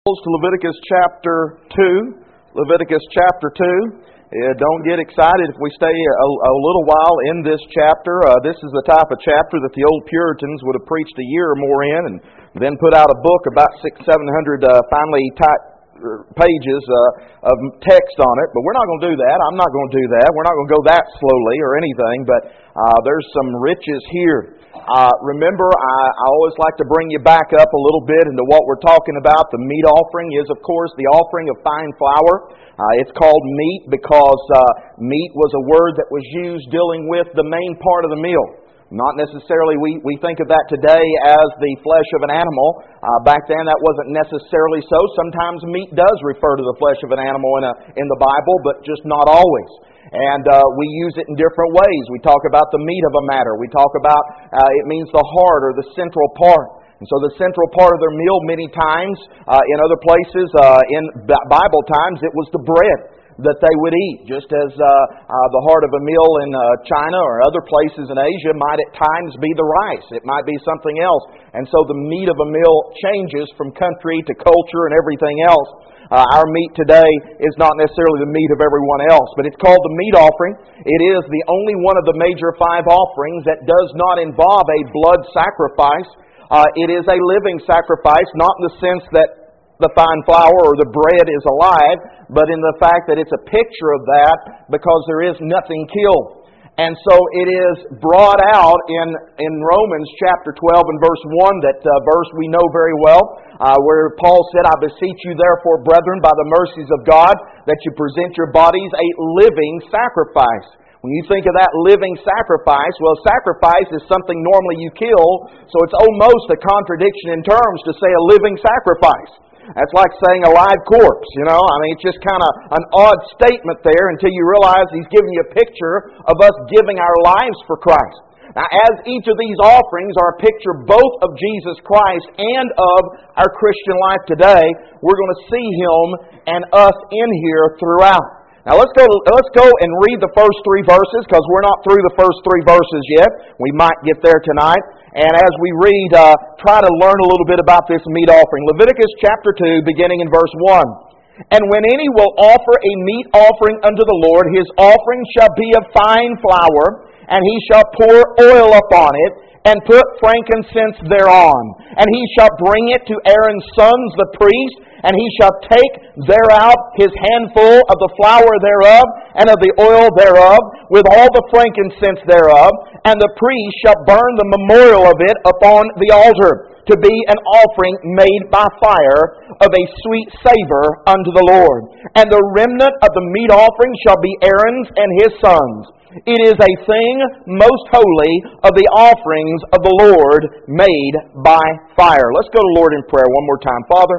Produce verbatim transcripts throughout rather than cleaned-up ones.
To Leviticus chapter two. Leviticus chapter two. Uh, don't get excited if we stay a, a little while in this chapter. Uh, this is the type of chapter that the old Puritans would have preached a year or more in and then put out a book about six, seven hundred uh, finely typed pages uh, of text on it. But we're not going to do that. I'm not going to do that. We're not going to go that slowly or anything. But uh, there's some riches here. Uh, remember, I, I always like to bring you back up a little bit into what we're talking about. The meat offering is, of course, the offering of fine flour. Uh, it's called meat because uh, meat was a word that was used dealing with the main part of the meal. Not necessarily, we, we think of that today as the flesh of an animal. Uh, back then that wasn't necessarily so. Sometimes meat does refer to the flesh of an animal in, a, in the Bible, but just not always. And uh, we use it in different ways. We talk about the meat of a matter. We talk about, uh, it means the heart or the central part. And so the central part of their meal many times, uh, in other places, uh, in Bible times, it was the bread that they would eat. Just as uh, uh, the heart of a meal in uh, China or other places in Asia might at times be the rice. It might be something else. And so the meat of a meal changes from country to culture and everything else. Uh, our meat today is not necessarily the meat of everyone else, but it's called the meat offering. It is the only one of the major five offerings that does not involve a blood sacrifice. Uh, it is a living sacrifice, not in the sense that the fine flour or the bread is alive, but in the fact that it's a picture of that because there is nothing killed. And so it is brought out in, in Romans chapter twelve and verse one, that uh, verse we know very well, uh, where Paul said, I beseech you therefore, brethren, by the mercies of God, that you present your bodies a living sacrifice. When you think of that living sacrifice, well, sacrifice is something normally you kill, so it's almost a contradiction in terms to say a living sacrifice. That's like saying a live corpse, you know. I mean, it's just kind of an odd statement there until you realize he's giving you a picture of us giving our lives for Christ. Now, as each of these offerings are a picture both of Jesus Christ and of our Christian life today, we're going to see Him and us in here throughout. Now let's go let's go and read the first three verses, because we're not through the first three verses yet. We might get there tonight. And as we read, uh, try to learn a little bit about this meat offering. Leviticus chapter two, beginning in verse one. And when any will offer a meat offering unto the Lord, his offering shall be of fine flour, and he shall pour oil upon it, and put frankincense thereon. And he shall bring it to Aaron's sons, the priests, and he shall take thereout his handful of the flour thereof, and of the oil thereof, with all the frankincense thereof, and the priest shall burn the memorial of it upon the altar, to be an offering made by fire of a sweet savor unto the Lord. And the remnant of the meat offering shall be Aaron's and his sons. It is a thing most holy of the offerings of the Lord made by fire. Let's go to Lord in prayer one more time. Father,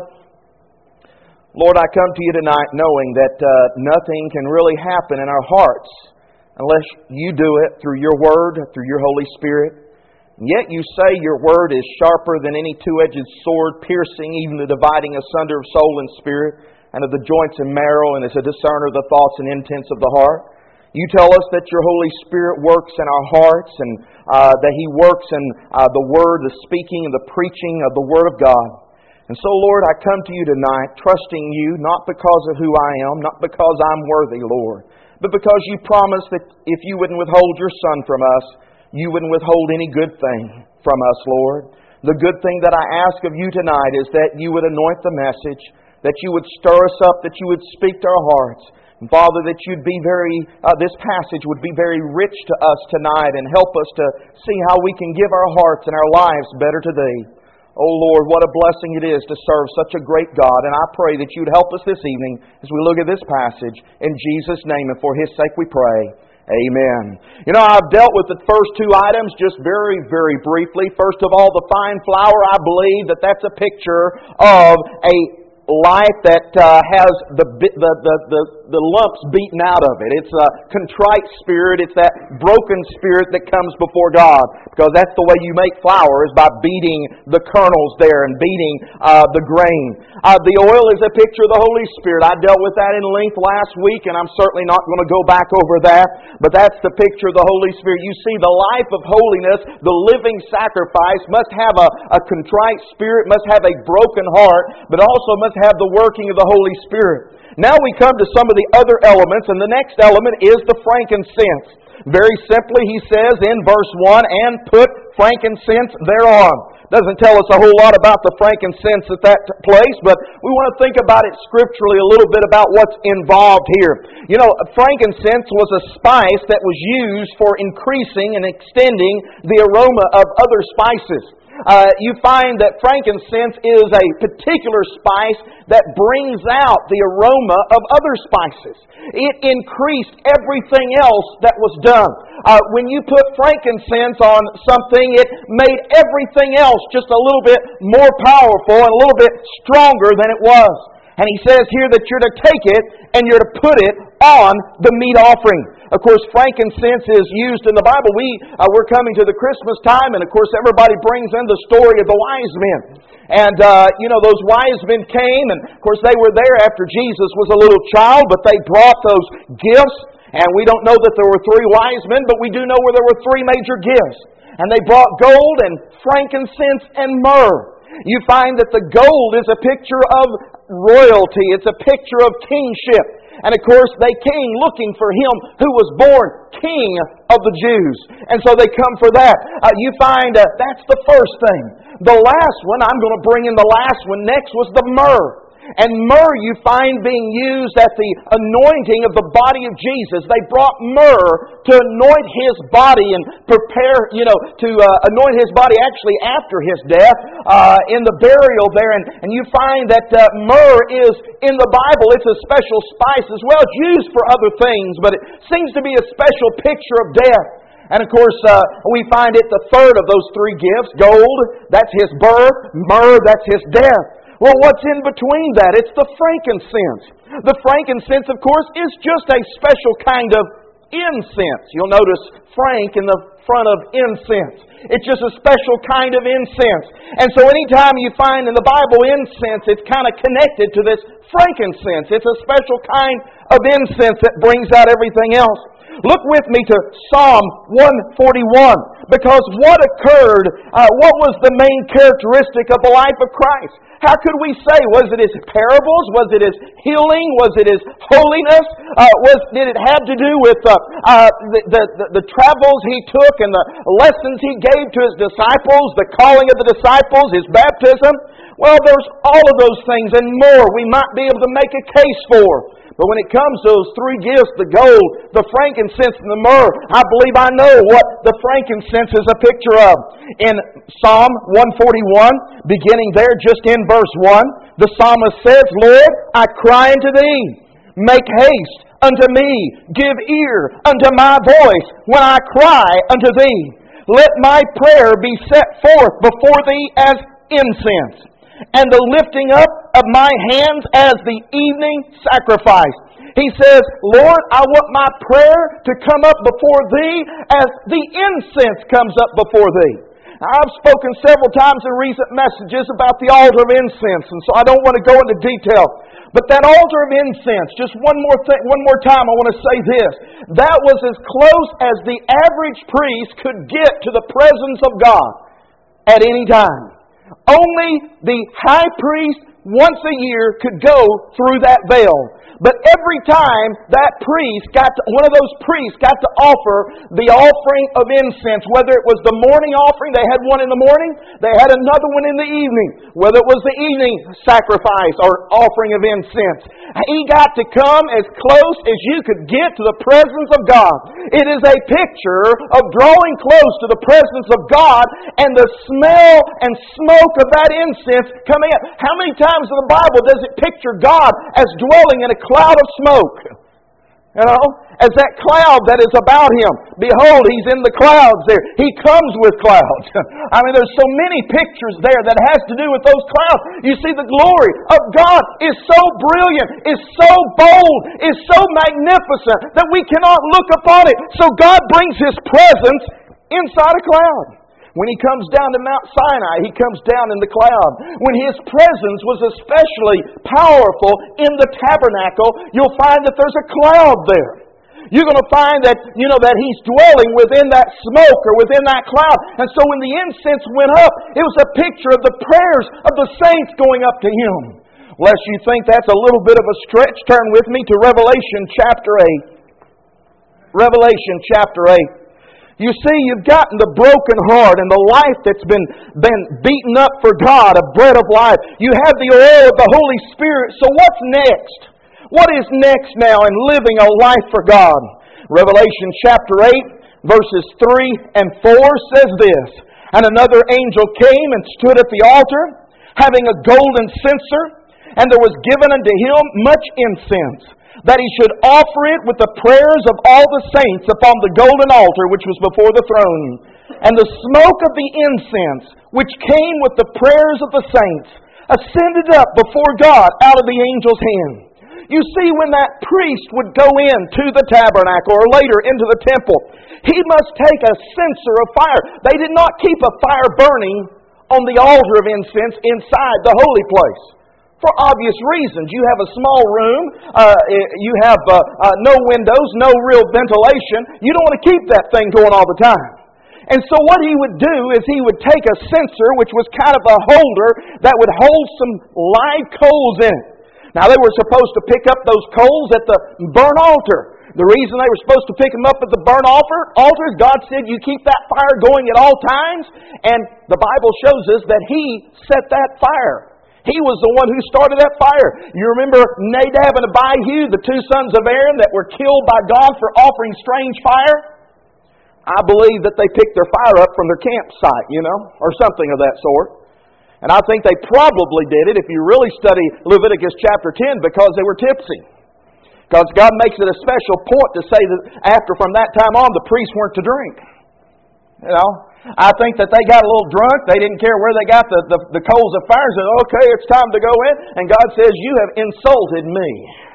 Lord, I come to you tonight knowing that uh, nothing can really happen in our hearts unless you do it through your Word, through your Holy Spirit. And yet you say your Word is sharper than any two-edged sword, piercing even the dividing asunder of soul and spirit, and of the joints and marrow, and is a discerner of the thoughts and intents of the heart. You tell us that your Holy Spirit works in our hearts, and uh, that He works in uh, the Word, the speaking and the preaching of the Word of God. And so, Lord, I come to you tonight trusting you, not because of who I am, not because I'm worthy, Lord, but because you promised that if you wouldn't withhold your Son from us, you wouldn't withhold any good thing from us, Lord. The good thing that I ask of you tonight is that you would anoint the message, that you would stir us up, that you would speak to our hearts. And Father, that you'd be very, uh, this passage would be very rich to us tonight and help us to see how we can give our hearts and our lives better to Thee. Oh Lord, what a blessing it is to serve such a great God. And I pray that you'd help us this evening as we look at this passage. In Jesus' name and for His sake we pray. Amen. You know, I've dealt with the first two items just very, very briefly. First of all, the fine flour, I believe that that's a picture of a life that uh, has the, the, the, the, the lumps beaten out of it. It's a contrite spirit. It's that broken spirit that comes before God. Because that's the way you make flour, is by beating the kernels there and beating uh, the grain. Uh, the oil is a picture of the Holy Spirit. I dealt with that in length last week, and I'm certainly not going to go back over that. But that's the picture of the Holy Spirit. You see, the life of holiness, the living sacrifice, must have a, a contrite spirit, must have a broken heart, but also must have the working of the Holy Spirit. Now we come to some of the other elements, and the next element is the frankincense. Very simply, he says in verse one, and put frankincense thereon. Doesn't tell us a whole lot about the frankincense at that place, but we want to think about it scripturally a little bit about what's involved here. You know, frankincense was a spice that was used for increasing and extending the aroma of other spices. Uh, you find that frankincense is a particular spice that brings out the aroma of other spices. It increased everything else that was done. Uh, when you put frankincense on something, it made everything else just a little bit more powerful and a little bit stronger than it was. And he says here that you're to take it and you're to put it on the meat offering. Of course, frankincense is used in the Bible. We, uh, we're coming to the Christmas time, and of course everybody brings in the story of the wise men. And, uh, you know, those wise men came, and of course they were there after Jesus was a little child, but they brought those gifts. And we don't know that there were three wise men, but we do know where there were three major gifts. And they brought gold and frankincense and myrrh. You find that the gold is a picture of royalty. It's a picture of kingship. And of course, they came looking for Him who was born King of the Jews. And so they come for that. Uh, you find uh, that's the first thing. The last one, I'm going to bring in the last one next, was the myrrh. And myrrh you find being used at the anointing of the body of Jesus. They brought myrrh to anoint His body and prepare, you know, to uh, anoint His body actually after His death uh, in the burial there. And, and you find that uh, myrrh is, in the Bible, it's a special spice as well. It's used for other things, but it seems to be a special picture of death. And of course, uh, we find it the third of those three gifts. Gold, that's His birth. Myrrh, that's His death. Well, what's in between that? It's the frankincense. The frankincense, of course, is just a special kind of incense. You'll notice frank in the front of incense. It's just a special kind of incense. And so anytime you find in the Bible incense, it's kind of connected to this frankincense. It's a special kind of incense that brings out everything else. Look with me to Psalm one forty-one, because what occurred, uh, what was the main characteristic of the life of Christ? How could we say, was it His parables? Was it His healing? Was it His holiness? Uh, was did it have to do with uh, uh, the, the, the, the travels He took and the lessons He gave to His disciples, the calling of the disciples, His baptism? Well, there's all of those things and more we might be able to make a case for. But when it comes to those three gifts, the gold, the frankincense, and the myrrh, I believe I know what the frankincense is a picture of. In Psalm one forty-one, beginning there just in verse one, the psalmist says, Lord, I cry unto Thee. Make haste unto me. Give ear unto my voice when I cry unto Thee. Let my prayer be set forth before Thee as incense, and the lifting up of my hands as the evening sacrifice. He says, Lord, I want my prayer to come up before Thee as the incense comes up before Thee. Now, I've spoken several times in recent messages about the altar of incense, and so I don't want to go into detail. But that altar of incense, just one more thing, one more time I want to say this. That was as close as the average priest could get to the presence of God at any time. Only the high priest once a year could go through that veil. But every time that priest got to, one of those priests got to offer the offering of incense, whether it was the morning offering, they had one in the morning, they had another one in the evening, whether it was the evening sacrifice or offering of incense. He got to come as close as you could get to the presence of God. It is a picture of drawing close to the presence of God and the smell and smoke of that incense coming out. How many times in the Bible does it picture God as dwelling in a cloud of smoke? You know, as that cloud that is about Him. Behold, He's in the clouds there. He comes with clouds. I mean, there's so many pictures there that has to do with those clouds. You see, the glory of God is so brilliant, is so bold, is so magnificent that we cannot look upon it. So God brings His presence inside a cloud. When He comes down to Mount Sinai, He comes down in the cloud. When His presence was especially powerful in the tabernacle, you'll find that there's a cloud there. You're going to find that, you know, that He's dwelling within that smoke or within that cloud. And so when the incense went up, it was a picture of the prayers of the saints going up to Him. Lest you think that's a little bit of a stretch, turn with me to Revelation chapter eight. Revelation chapter eight. You see, you've gotten the broken heart and the life that's been, been beaten up for God, a bread of life. You have the oil of the Holy Spirit. So what's next? What is next now in living a life for God? Revelation chapter eight, verses three and four says this. And another angel came and stood at the altar, having a golden censer, and there was given unto him much incense, that he should offer it with the prayers of all the saints upon the golden altar which was before the throne. And the smoke of the incense, which came with the prayers of the saints, ascended up before God out of the angel's hand. You see, when that priest would go into the tabernacle or later into the temple, he must take a censer of fire. They did not keep a fire burning on the altar of incense inside the holy place. For obvious reasons. You have a small room, uh, you have uh, uh, no windows, no real ventilation. You don't want to keep that thing going all the time. And so what he would do is he would take a censer, which was kind of a holder that would hold some live coals in it. Now they were supposed to pick up those coals at the burnt altar. The reason they were supposed to pick them up at the burnt altar, altar is God said you keep that fire going at all times. And the Bible shows us that He set that fire. He was the one who started that fire. You remember Nadab and Abihu, the two sons of Aaron that were killed by God for offering strange fire? I believe that they picked their fire up from their campsite, you know, or something of that sort. And I think they probably did it, if you really study Leviticus chapter ten, because they were tipsy. Because God makes it a special point to say that after, from that time on, the priests weren't to drink. You know, I think that they got a little drunk. They didn't care where they got the, the, the coals of fire. Said, okay, it's time to go in. And God says, you have insulted me.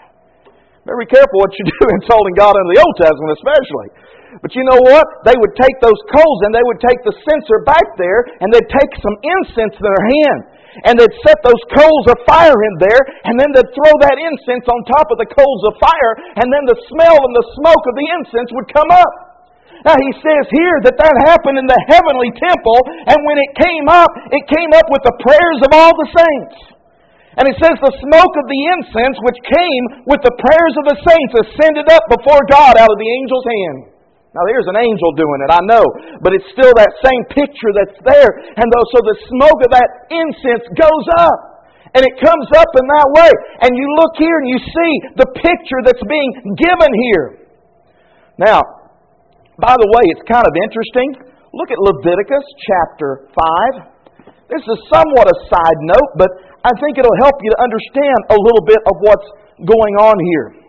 Very careful what you do insulting God in the Old Testament especially. But you know what? They would take those coals and they would take the censer back there and they'd take some incense in their hand. And they'd set those coals of fire in there, and then they'd throw that incense on top of the coals of fire, and then the smell and the smoke of the incense would come up. Now he says here that that happened in the heavenly temple, and when it came up, it came up with the prayers of all the saints. And it says the smoke of the incense which came with the prayers of the saints ascended up before God out of the angel's hand. Now there's an angel doing it, I know, but it's still that same picture that's there. And so the smoke of that incense goes up. And it comes up in that way. And you look here and you see the picture that's being given here. Now, by the way, it's kind of interesting. Look at Leviticus chapter five. This is somewhat a side note, but I think it'll help you to understand a little bit of what's going on here.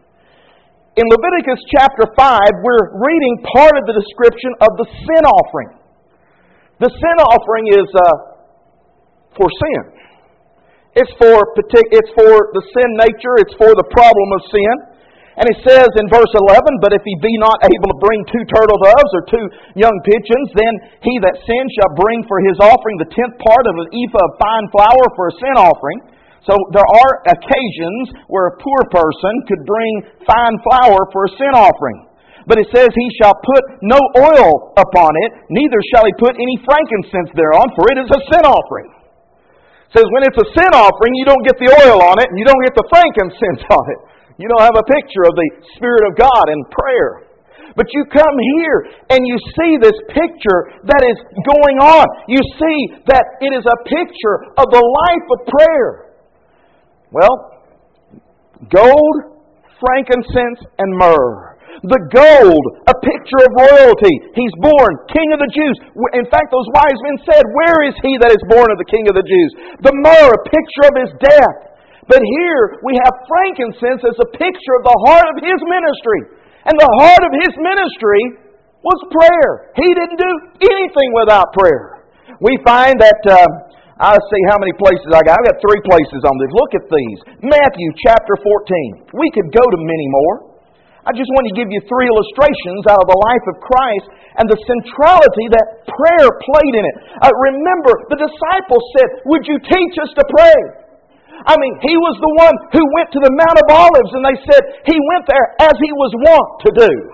In Leviticus chapter five, we're reading part of the description of the sin offering. The sin offering is uh, for sin. It's for it's for the sin nature. It's for the problem of sin. And it says in verse eleven, but if he be not able to bring two turtle doves or two young pigeons, then he that sins shall bring for his offering the tenth part of an ephah of fine flour for a sin offering. So there are occasions where a poor person could bring fine flour for a sin offering. But it says, he shall put no oil upon it, neither shall he put any frankincense thereon, for it is a sin offering. It says, when it's a sin offering, you don't get the oil on it, and you don't get the frankincense on it. You don't have a picture of the Spirit of God in prayer. But you come here and you see this picture that is going on. You see that it is a picture of the life of prayer. Well, gold, frankincense, and myrrh. The gold, a picture of royalty. He's born, King of the Jews. In fact, those wise men said, where is he that is born of the King of the Jews? The myrrh, a picture of his death. But here we have frankincense as a picture of the heart of his ministry. And the heart of his ministry was prayer. He didn't do anything without prayer. We find that... Uh, I'll see how many places I got. I've got three places on this. Look at these. Matthew chapter fourteen. We could go to many more. I just want to give you three illustrations out of the life of Christ and the centrality that prayer played in it. Uh, remember, the disciples said, would you teach us to pray? I mean, he was the one who went to the Mount of Olives, and they said he went there as he was wont to do.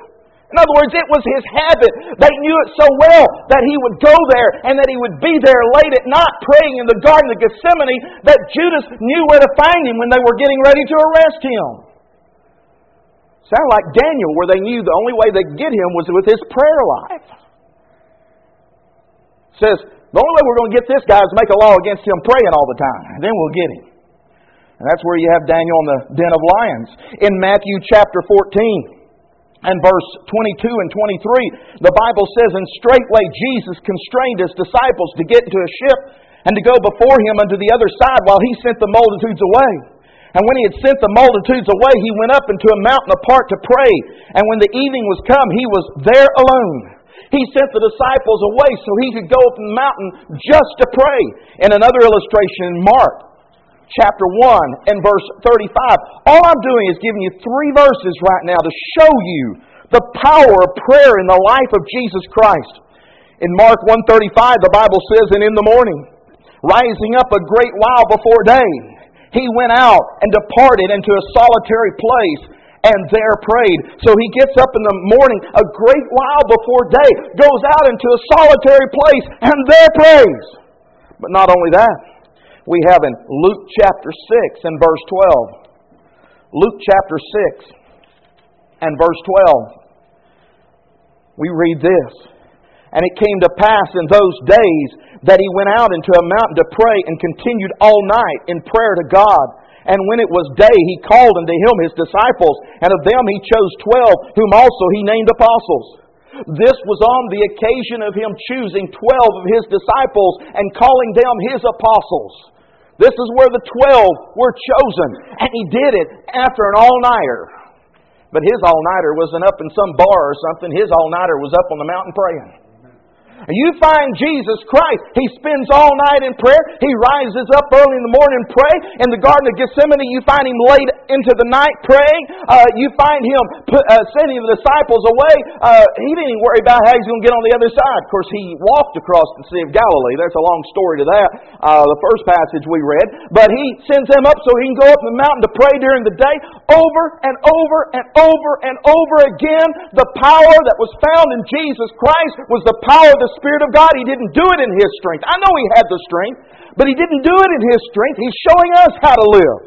In other words, it was his habit. They knew it so well that he would go there and that he would be there late at night praying in the Garden of Gethsemane, that Judas knew where to find him when they were getting ready to arrest him. Sounded like Daniel, where they knew the only way they could get him was with his prayer life. It says, the only way we're going to get this guy is make a law against him praying all the time, and then we'll get him. And that's where you have Daniel in the den of lions. In Matthew chapter fourteen and verse twenty-two and twenty-three, the Bible says, "And straightway Jesus constrained his disciples to get into a ship and to go before him unto the other side while he sent the multitudes away. And when he had sent the multitudes away, he went up into a mountain apart to pray. And when the evening was come, he was there alone." He sent the disciples away so he could go up the mountain just to pray. And another illustration in Mark chapter one and verse thirty-five. All I'm doing is giving you three verses right now to show you the power of prayer in the life of Jesus Christ. In Mark one thirty-five, the Bible says, "And in the morning, rising up a great while before day, he went out and departed into a solitary place and there prayed." So he gets up in the morning a great while before day, goes out into a solitary place and there prays. But not only that, we have in Luke chapter six and verse twelve. Luke chapter six and verse twelve. We read this. "And it came to pass in those days that he went out into a mountain to pray and continued all night in prayer to God. And when it was day, he called unto him his disciples, and of them he chose twelve, whom also he named apostles." This was on the occasion of him choosing twelve of his disciples and calling them his apostles. This is where the twelve were chosen. And he did it after an all-nighter. But his all-nighter wasn't up in some bar or something. His all-nighter was up on the mountain praying. You find Jesus Christ, He spends all night in prayer. He rises up early in the morning and pray. In the Garden of Gethsemane, you find Him late into the night praying. Uh, you find Him put, uh, sending the disciples away. Uh, he didn't even worry about how He's going to get on the other side. Of course, He walked across the Sea of Galilee. There's a long story to that, uh, the first passage we read. But He sends them up so He can go up the mountain to pray during the day. Over and over and over and over again, the power that was found in Jesus Christ was the power of the Spirit of God. He didn't do it in His strength. I know He had the strength, but He didn't do it in His strength. He's showing us how to live.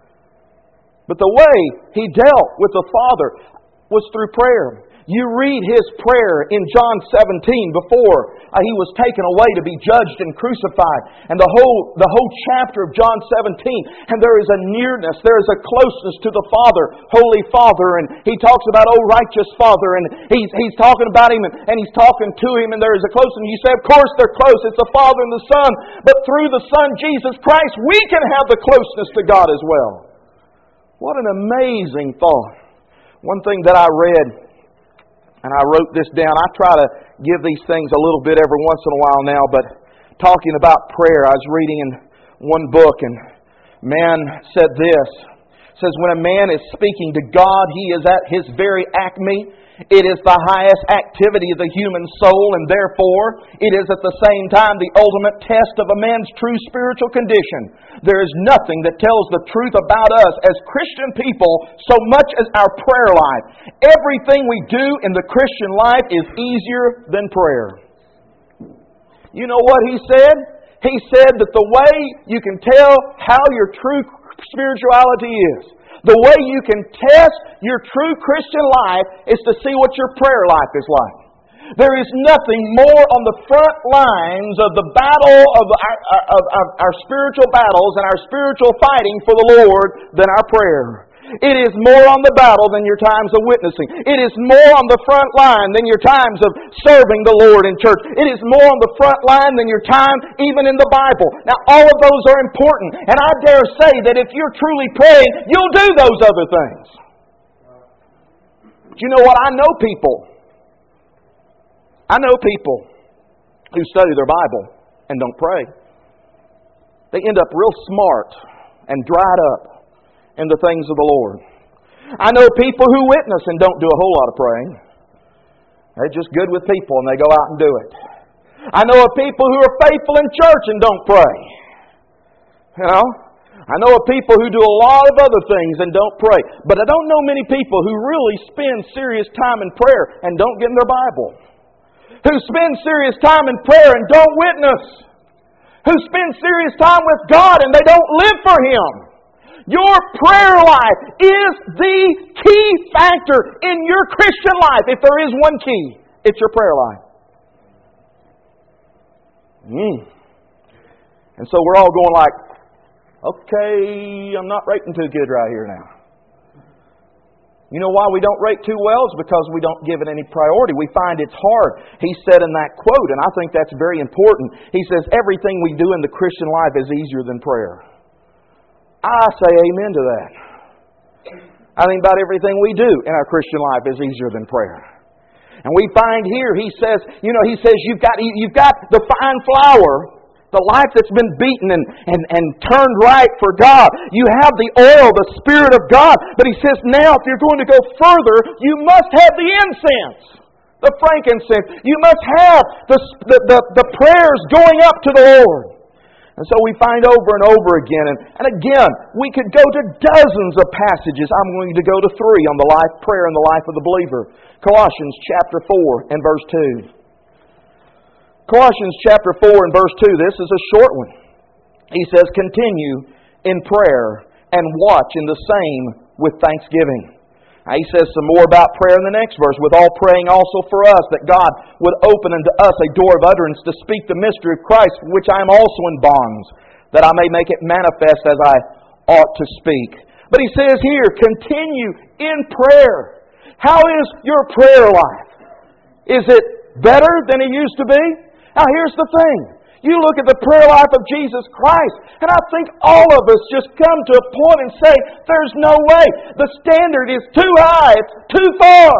But the way He dealt with the Father was through prayer. You read His prayer in John seventeen before uh, He was taken away to be judged and crucified. And the whole, the whole chapter of John seventeen. And there is a nearness, there is a closeness to the Father, Holy Father. And He talks about, "Oh, righteous Father." And He's, he's talking about Him and, and He's talking to Him. And there is a closeness. You say, of course they're close. It's the Father and the Son. But through the Son, Jesus Christ, we can have the closeness to God as well. What an amazing thought. One thing that I read, and I wrote this down. I try to give these things a little bit every once in a while now, but talking about prayer, I was reading in one book, and man said this. It says, when a man is speaking to God, he is at his very acme. It is the highest activity of the human soul, and therefore it is at the same time the ultimate test of a man's true spiritual condition. There is nothing that tells the truth about us as Christian people so much as our prayer life. Everything we do in the Christian life is easier than prayer. You know what he said? He said that the way you can tell how your true spirituality is, the way you can test your true Christian life, is to see what your prayer life is like. There is nothing more on the front lines of the battle of our, of, of our spiritual battles and our spiritual fighting for the Lord than our prayer. It is more on the battle than your times of witnessing. It is more on the front line than your times of serving the Lord in church. It is more on the front line than your time even in the Bible. Now, all of those are important. And I dare say that if you're truly praying, you'll do those other things. But you know what? I know people. I know people who study their Bible and don't pray. They end up real smart and dried up in the things of the Lord. I know people who witness and don't do a whole lot of praying. They're just good with people and they go out and do it. I know of people who are faithful in church and don't pray. You know? I know of people who do a lot of other things and don't pray. But I don't know many people who really spend serious time in prayer and don't get in their Bible. Who spend serious time in prayer and don't witness. Who spend serious time with God and they don't live for Him. Your prayer life is the key factor in your Christian life. If there is one key, it's your prayer life. Mm. And so we're all going like, okay, I'm not rating too good right here now. You know why we don't rate too well? It's because we don't give it any priority. We find it's hard. He said in that quote, and I think that's very important, he says, everything we do in the Christian life is easier than prayer. I say amen to that. I think about everything we do in our Christian life is easier than prayer. And we find here, he says, you know, he says you've got you've got the fine flour, the life that's been beaten and, and, and turned right for God. You have the oil, the Spirit of God. But he says now, if you're going to go further, you must have the incense, the frankincense. You must have the, the, the, the prayers going up to the Lord. And so we find over and over again, and, and again, we could go to dozens of passages. I'm going to go to three on the life, prayer in the life of the believer. Colossians chapter four and verse two. Colossians chapter four and verse two, this is a short one. He says, continue in prayer and watch in the same with thanksgiving. Now, he says some more about prayer in the next verse. With all praying also for us, that God would open unto us a door of utterance to speak the mystery of Christ, which I am also in bonds, that I may make it manifest as I ought to speak. But he says here, continue in prayer. How is your prayer life? Is it better than it used to be? Now here's the thing. You look at the prayer life of Jesus Christ, and I think all of us just come to a point and say, there's no way. The standard is too high. It's too far.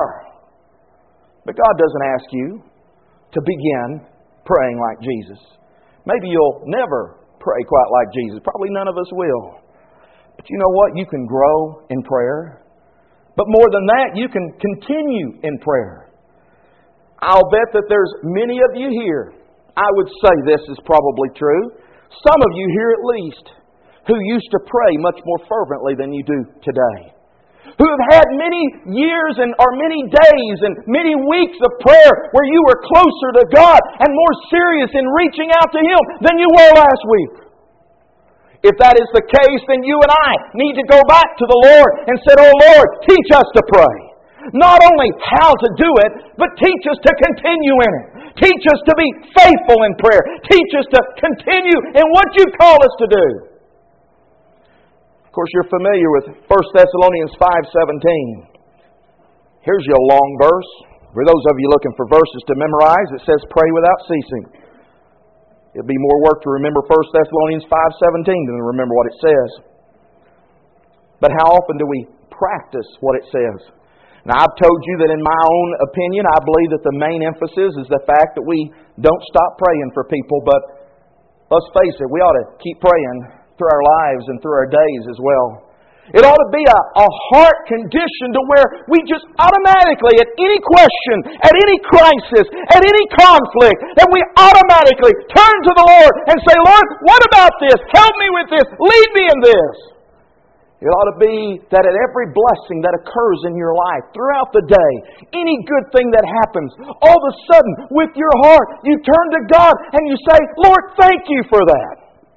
But God doesn't ask you to begin praying like Jesus. Maybe you'll never pray quite like Jesus. Probably none of us will. But you know what? You can grow in prayer. But more than that, you can continue in prayer. I'll bet that there's many of you here, I would say this is probably true, some of you here at least, who used to pray much more fervently than you do today. Who have had many years and or many days and many weeks of prayer where you were closer to God and more serious in reaching out to Him than you were last week. If that is the case, then you and I need to go back to the Lord and say, oh Lord, teach us to pray. Not only how to do it, but teach us to continue in it. Teach us to be faithful in prayer. Teach us to continue in what you call us to do. Of course, you're familiar with First Thessalonians five seventeen. Here's your long verse. For those of you looking for verses to memorize, it says, pray without ceasing. It'll be more work to remember First Thessalonians five seventeen than to remember what it says. But how often do we practice what it says? Now, I've told you that in my own opinion, I believe that the main emphasis is the fact that we don't stop praying for people. But let's face it, we ought to keep praying through our lives and through our days as well. It ought to be a, a heart condition to where we just automatically, at any question, at any crisis, at any conflict, that we automatically turn to the Lord and say, Lord, what about this? Help me with this. Lead me in this. It ought to be that at every blessing that occurs in your life, throughout the day, any good thing that happens, all of a sudden, with your heart, you turn to God and you say, Lord, thank you for that.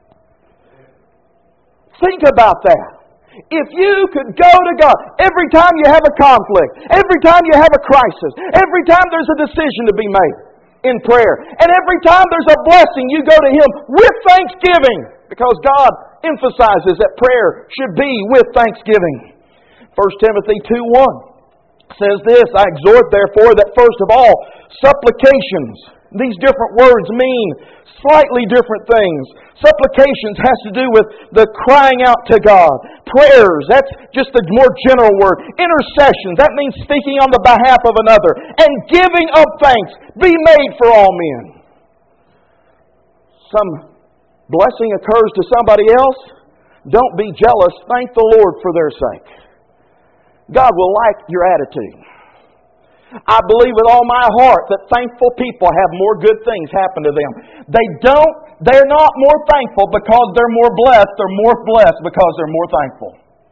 Think about that. If you could go to God every time you have a conflict, every time you have a crisis, every time there's a decision to be made in prayer, and every time there's a blessing, you go to Him with thanksgiving, because God emphasizes that prayer should be with thanksgiving. First Timothy two one says this, I exhort therefore that first of all, supplications. These different words mean slightly different things. Supplications has to do with the crying out to God. Prayers, that's just a more general word. Intercessions, that means speaking on the behalf of another. And giving of thanks be made for all men. Some blessing occurs to somebody else, don't be jealous. Thank the Lord for their sake. God will like your attitude. I believe with all my heart that thankful people have more good things happen to them. They don't they're not more thankful because they're more blessed. They're more blessed because they're more thankful.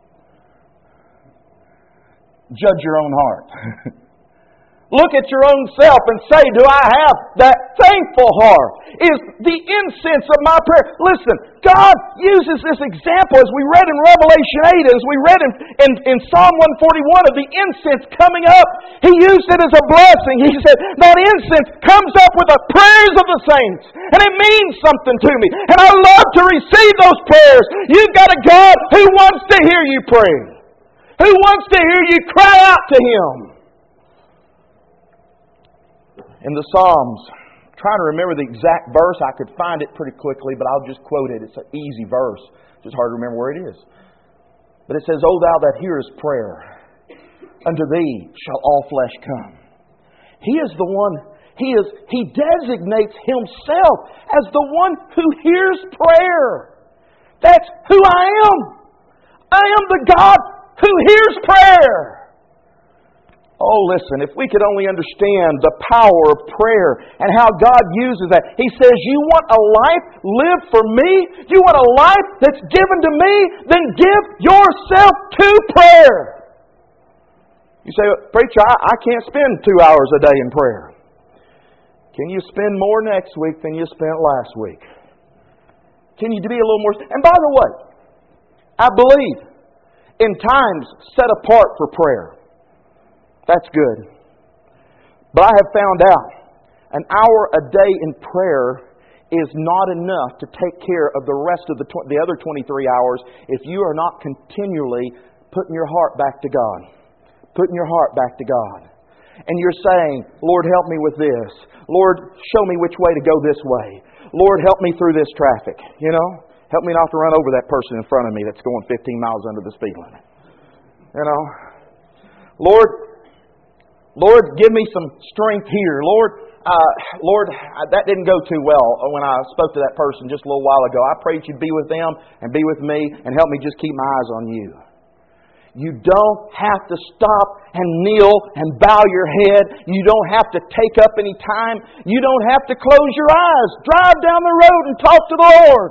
Judge your own heart. Look at your own self and say, do I have that thankful heart? Is the incense of my prayer. Listen, God uses this example as we read in Revelation eight, as we read in, in, in Psalm one forty-one of the incense coming up. He used it as a blessing. He said, that incense comes up with the prayers of the saints. And it means something to me. And I love to receive those prayers. You've got a God who wants to hear you pray. Who wants to hear you cry out to Him. In the Psalms, I'm trying to remember the exact verse. I could find it pretty quickly, but I'll just quote it. It's an easy verse. It's just hard to remember where it is. But it says, O thou that hearest prayer, unto thee shall all flesh come. He is the one, He is He designates Himself as the one who hears prayer. That's who I am. I am the God who hears prayer. Oh, listen, if we could only understand the power of prayer and how God uses that. He says, you want a life lived for me? You want a life that's given to me? Then give yourself to prayer. You say, preacher, I, I can't spend two hours a day in prayer. Can you spend more next week than you spent last week? Can you be a little more... And by the way, I believe in times set apart for prayer. That's good. But I have found out an hour a day in prayer is not enough to take care of the rest of the tw- the other twenty-three hours if you are not continually putting your heart back to God. Putting your heart back to God. And you're saying, Lord, help me with this. Lord, show me which way to go this way. Lord, help me through this traffic. You know, help me not to run over that person in front of me that's going fifteen miles under the speed limit. You know, Lord, Lord, give me some strength here. Lord, uh, Lord, that didn't go too well when I spoke to that person just a little while ago. I pray that you'd be with them and be with me and help me just keep my eyes on you. You don't have to stop and kneel and bow your head. You don't have to take up any time. You don't have to close your eyes. Drive down the road and talk to the Lord.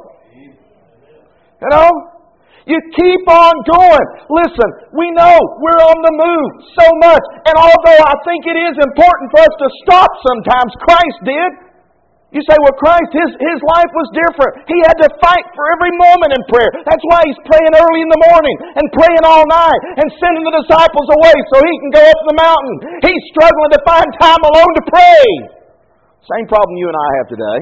You know? You keep on going. Listen, we know we're on the move so much. And although I think it is important for us to stop sometimes, Christ did. You say, well, Christ, His, His life was different. He had to fight for every moment in prayer. That's why He's praying early in the morning and praying all night and sending the disciples away so He can go up the mountain. He's struggling to find time alone to pray. Same problem you and I have today.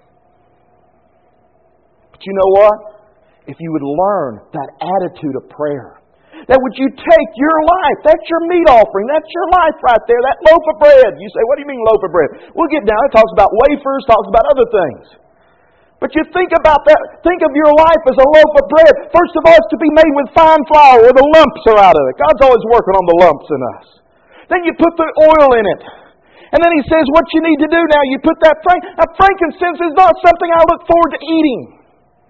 But you know what? If you would learn that attitude of prayer, that would you take your life, that's your meat offering, that's your life right there, that loaf of bread. You say, what do you mean loaf of bread? We'll get down. It talks about wafers, talks about other things. But you think about that, think of your life as a loaf of bread. First of all, it's to be made with fine flour where the lumps are out of it. God's always working on the lumps in us. Then you put the oil in it. And then He says, what you need to do now, you put that frank. Now, frankincense is not something I look forward to eating.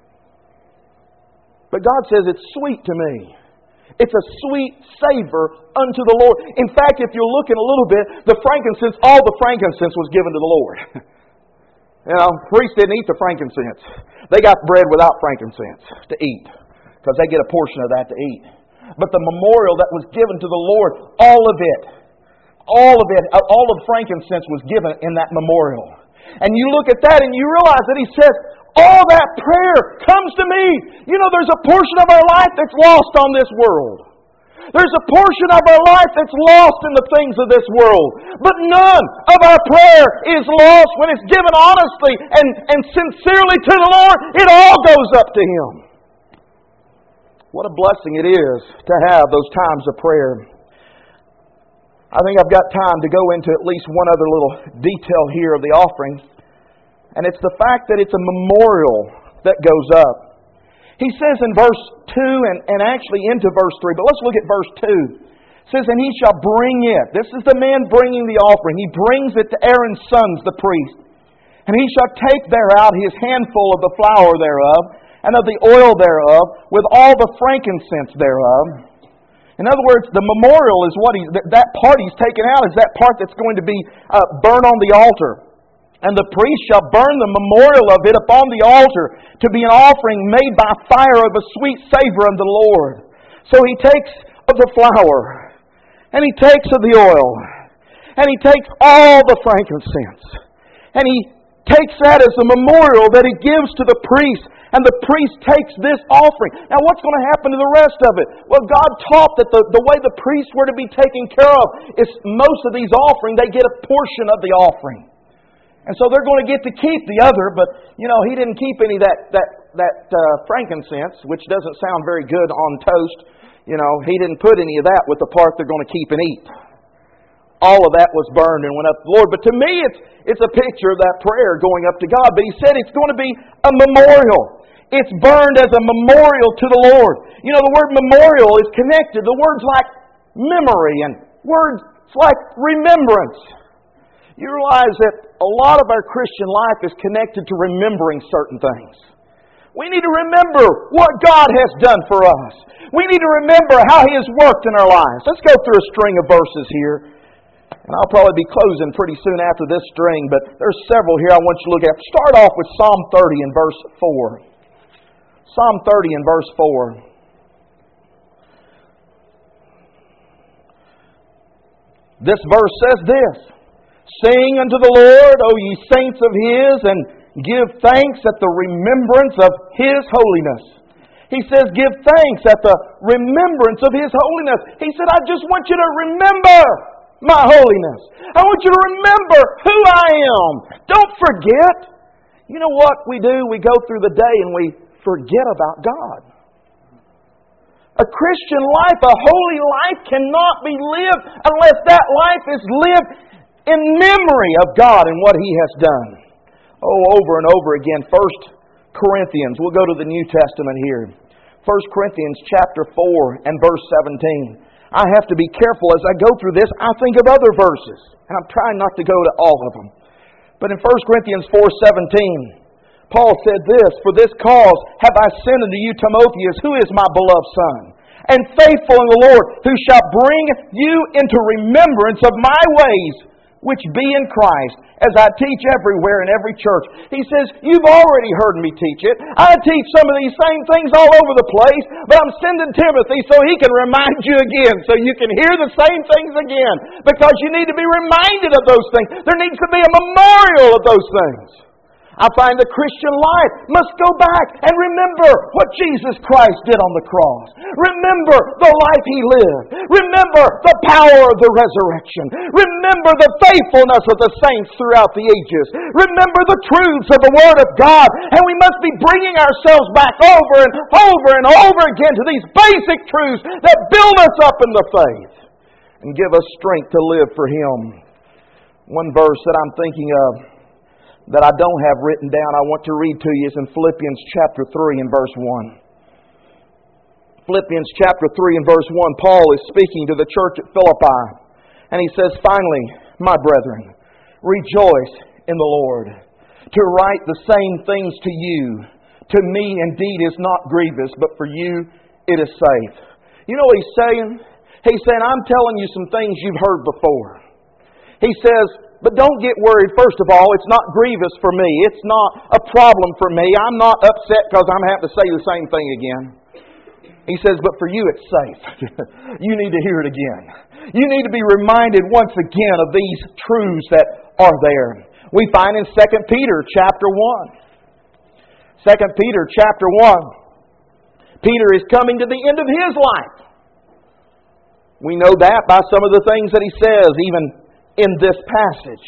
But God says it's sweet to me. It's a sweet savor unto the Lord. In fact, if you're looking a little bit, the frankincense, all the frankincense was given to the Lord. You know, priests didn't eat the frankincense. They got bread without frankincense to eat because they get a portion of that to eat. But the memorial that was given to the Lord, all of it, all of it, all of the frankincense was given in that memorial. And you look at that and you realize that He says, all that prayer comes to me. You know, there's a portion of our life that's lost on this world. There's a portion of our life that's lost in the things of this world. But none of our prayer is lost when it's given honestly and, and sincerely to the Lord. It all goes up to Him. What a blessing it is to have those times of prayer. I think I've got time to go into at least one other little detail here of the offering. And it's the fact that it's a memorial that goes up. He says in verse two and, and actually into verse three, but let's look at verse two. It says, and he shall bring it. This is the man bringing the offering. He brings it to Aaron's sons, the priest. And he shall take thereout his handful of the flour thereof, and of the oil thereof, with all the frankincense thereof. In other words, the memorial is what he, that part he's taken out is that part that's going to be uh, burned on the altar. And the priest shall burn the memorial of it upon the altar to be an offering made by fire of a sweet savor unto the Lord. So he takes of the flour, and he takes of the oil, and he takes all the frankincense, and he takes that as a memorial that he gives to the priest, and the priest takes this offering. Now what's going to happen to the rest of it? Well, God taught that the, the way the priests were to be taken care of is most of these offerings, they get a portion of the offering. And so they're going to get to keep the other, but, you know, he didn't keep any of that, that, that uh, frankincense, which doesn't sound very good on toast. You know, he didn't put any of that with the part they're going to keep and eat. All of that was burned and went up to the Lord. But to me, it's, it's a picture of that prayer going up to God. But he said it's going to be a memorial. It's burned as a memorial to the Lord. You know, the word memorial is connected. The word's like memory and words like remembrance. You realize that a lot of our Christian life is connected to remembering certain things. We need to remember what God has done for us. We need to remember how He has worked in our lives. Let's go through a string of verses here. And I'll probably be closing pretty soon after this string, but there's several here I want you to look at. Start off with Psalm thirty and verse four. Psalm thirty and verse four. This verse says this: Sing unto the Lord, O ye saints of His, and give thanks at the remembrance of His holiness. He says, give thanks at the remembrance of His holiness. He said, I just want you to remember my holiness. I want you to remember who I am. Don't forget. You know what we do? We go through the day and we forget about God. A Christian life, a holy life, cannot be lived unless that life is lived in memory of God and what He has done. Oh, over and over again. First Corinthians. We'll go to the New Testament here. First Corinthians chapter four and verse seventeen. I have to be careful as I go through this. I think of other verses. And I'm trying not to go to all of them. But in First Corinthians four seventeen, Paul said this: For this cause have I sent unto you Timotheus, who is my beloved son, and faithful in the Lord, who shall bring you into remembrance of my ways, which be in Christ, as I teach everywhere in every church. He says, you've already heard me teach it. I teach some of these same things all over the place, but I'm sending Timothy so he can remind you again, so you can hear the same things again, because you need to be reminded of those things. There needs to be a memorial of those things. I find the Christian life must go back and remember what Jesus Christ did on the cross. Remember the life He lived. Remember the power of the resurrection. Remember the faithfulness of the saints throughout the ages. Remember the truths of the Word of God. And we must be bringing ourselves back over and over and over again to these basic truths that build us up in the faith and give us strength to live for Him. One verse that I'm thinking of that I don't have written down, I want to read to you, is in Philippians chapter three and verse one. Philippians chapter three and verse one, Paul is speaking to the church at Philippi. And he says, Finally, my brethren, rejoice in the Lord. To write the same things to you, to me indeed is not grievous, but for you it is safe. You know what he's saying? He's saying, I'm telling you some things you've heard before. He says, but don't get worried. First of all, it's not grievous for me. It's not a problem for me. I'm not upset because I'm having to say the same thing again. He says, but for you it's safe. You need to hear it again. You need to be reminded once again of these truths that are there. We find in Second Peter chapter one. Second Peter chapter one. Peter is coming to the end of his life. We know that by some of the things that he says, even in this passage.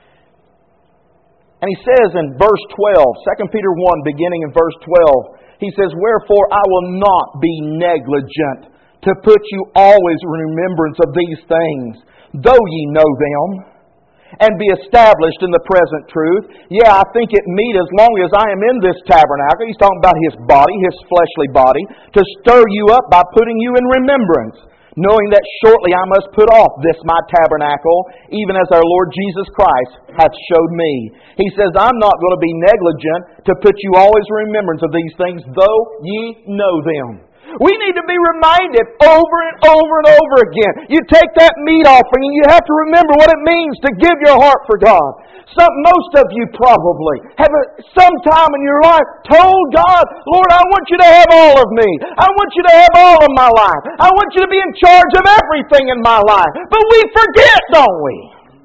And he says in verse twelve, Second Peter one, beginning in verse twelve, he says, Wherefore I will not be negligent to put you always in remembrance of these things, though ye know them, and be established in the present truth. Yeah, I think it meet as long as I am in this tabernacle. He's talking about His body, His fleshly body, to stir you up by putting you in remembrance, knowing that shortly I must put off this my tabernacle, even as our Lord Jesus Christ hath showed me. He says, I'm not going to be negligent to put you always in remembrance of these things, though ye know them. We need to be reminded over and over and over again. You take that meat offering and you have to remember what it means to give your heart for God. Some, most of you probably have a, some time in your life told God, Lord, I want you to have all of me. I want you to have all of my life. I want you to be in charge of everything in my life. But we forget, don't we?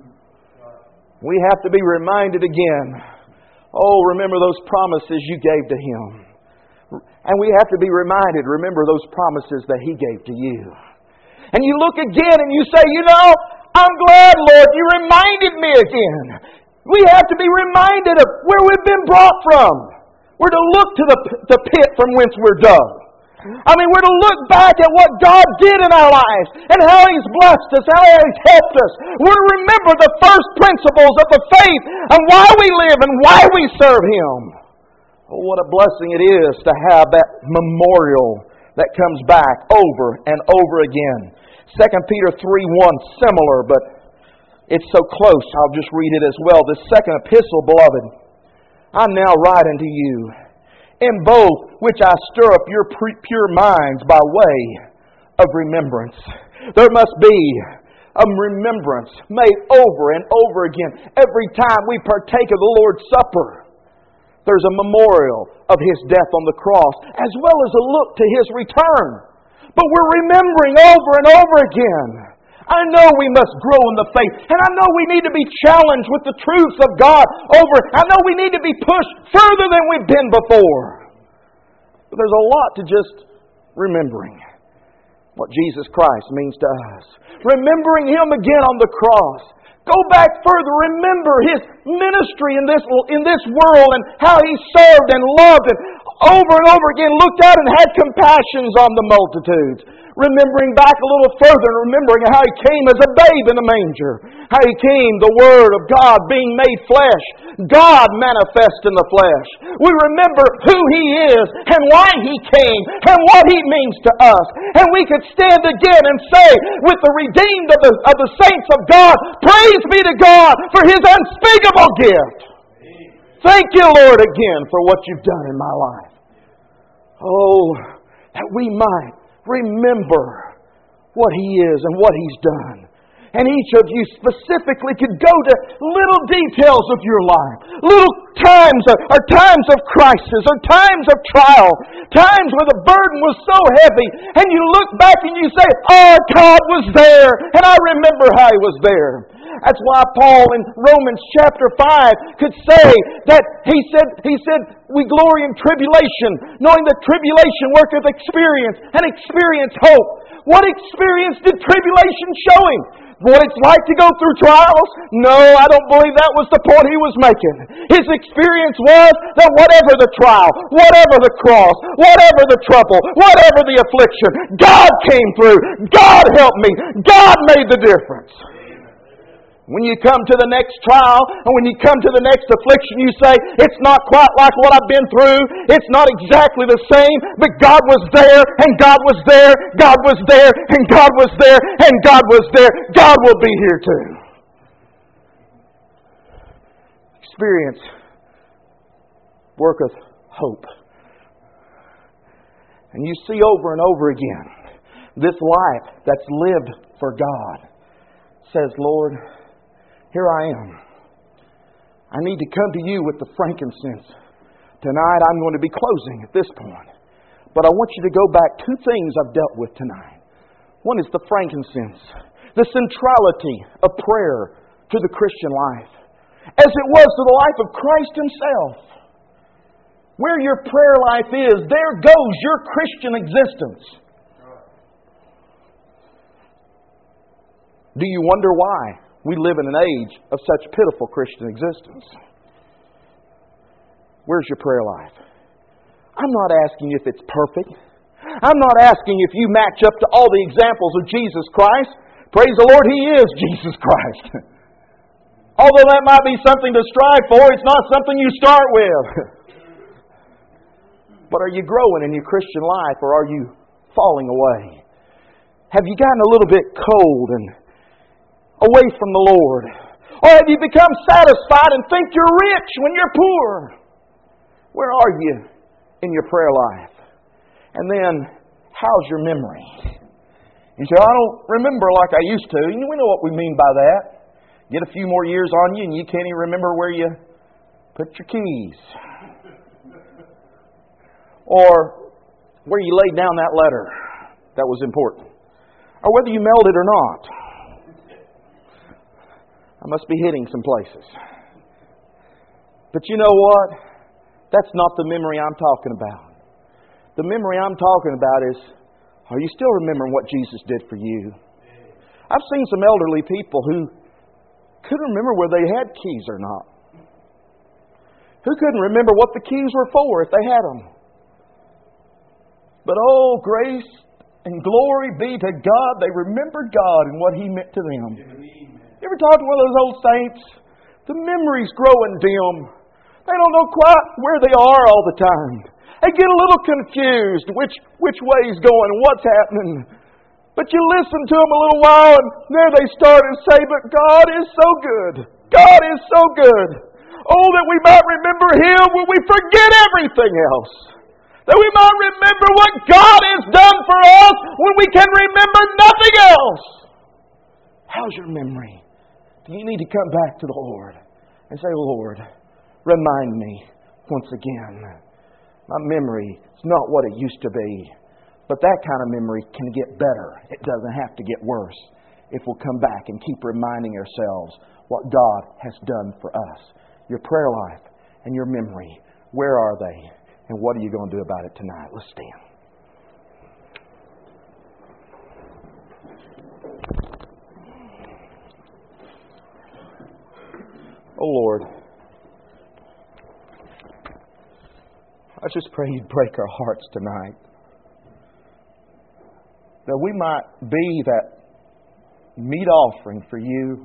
We have to be reminded again. Oh, remember those promises you gave to Him. And we have to be reminded, remember those promises that He gave to you. And you look again and you say, you know, I'm glad, Lord, you reminded me again. We have to be reminded of where we've been brought from. We're to look to the, the pit from whence we're dug. I mean, we're to look back at what God did in our lives and how He's blessed us, how He's helped us. We're to remember the first principles of the faith and why we live and why we serve Him. Oh, what a blessing it is to have that memorial that comes back over and over again. Second Peter three one, similar, but it's so close. I'll just read it as well. This second epistle, beloved, I now write unto you, in both which I stir up your pure minds by way of remembrance. There must be a remembrance made over and over again. Every time we partake of the Lord's Supper, there's a memorial of His death on the cross, as well as a look to His return. But we're remembering over and over again. I know we must grow in the faith, and I know we need to be challenged with the truths of God over. I know we need to be pushed further than we've been before. But there's a lot to just remembering what Jesus Christ means to us. Remembering Him again on the cross. Go back further. Remember His ministry in this, in this world and how He served and loved and over and over again looked out and had compassions on the multitudes. Remembering back a little further and remembering how He came as a babe in a manger. How He came, the Word of God being made flesh. God manifest in the flesh. We remember who He is and why He came and what He means to us. And we could stand again and say with the redeemed of the, of the saints of God, praise be to God for His unspeakable gift. Thank you, Lord, again for what You've done in my life. Oh, that we might remember what He is and what He's done. And each of you specifically could go to little details of your life. Little times or, or times of crisis or times of trial. Times where the burden was so heavy. And you look back and you say, oh, God was there. And I remember how He was there. That's why Paul in Romans chapter five could say that he said, he said, we glory in tribulation, knowing that tribulation worketh experience, and experience hope. What experience did tribulation show him? What it's like to go through trials? No, I don't believe that was the point he was making. His experience was that whatever the trial, whatever the cross, whatever the trouble, whatever the affliction, God came through. God helped me. God made the difference. When you come to the next trial and when you come to the next affliction, you say, it's not quite like what I've been through. It's not exactly the same, but God was there and God was there, God was there and God was there and God was there. God will be here too. Experience worketh hope. And you see over and over again, this life that's lived for God says, Lord, here I am. I need to come to you with the frankincense. Tonight I'm going to be closing at this point. But I want you to go back two things I've dealt with tonight. One is the frankincense. The centrality of prayer to the Christian life. As it was to the life of Christ Himself. Where your prayer life is, there goes your Christian existence. Do you wonder why we live in an age of such pitiful Christian existence? Where's your prayer life? I'm not asking you if it's perfect. I'm not asking if you match up to all the examples of Jesus Christ. Praise the Lord, He is Jesus Christ. Although that might be something to strive for, it's not something you start with. But are you growing in your Christian life, or are you falling away? Have you gotten a little bit cold and away from the Lord? Or have you become satisfied and think you're rich when you're poor? Where are you in your prayer life? And then, how's your memory? You say, I don't remember like I used to. And we know what we mean by that. Get a few more years on you and you can't even remember where you put your keys. Or where you laid down that letter that was important. Or whether you mailed it or not. I must be hitting some places. But you know what? That's not the memory I'm talking about. The memory I'm talking about is, are you still remembering what Jesus did for you? I've seen some elderly people who couldn't remember whether they had keys or not. Who couldn't remember what the keys were for if they had them. But oh, grace and glory be to God, they remembered God and what He meant to them. You ever talk to one of those old saints? The memory's growing dim. They don't know quite where they are all the time. They get a little confused which which way's going and what's happening. But you listen to them a little while and there they start and say, but God is so good. God is so good. Oh, that we might remember Him when we forget everything else. That we might remember what God has done for us when we can remember nothing else. How's your memory? Do you need to come back to the Lord and say, Lord, remind me once again. My memory is not what it used to be. But that kind of memory can get better. It doesn't have to get worse if we'll come back and keep reminding ourselves what God has done for us. Your prayer life and your memory, where are they? And what are you going to do about it tonight? Let's stand. Oh Lord, I just pray You'd break our hearts tonight. That we might be that meat offering for You.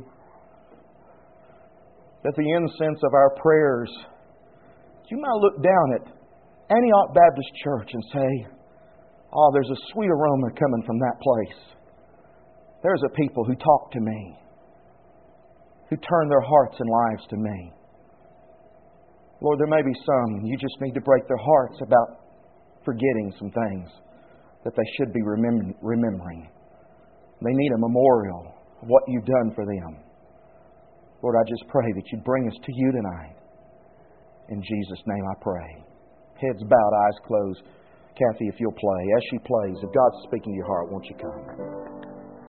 That the incense of our prayers, You might look down at Antioch Baptist Church and say, oh, there's a sweet aroma coming from that place. There's a people who talk to me. Who turn their hearts and lives to me. Lord, there may be some, You just need to break their hearts about forgetting some things that they should be remem- remembering. They need a memorial of what You've done for them. Lord, I just pray that You'd bring us to You tonight. In Jesus' name I pray. Heads bowed, eyes closed. Kathy, if you'll play. As she plays, if God's speaking to your heart, won't you come?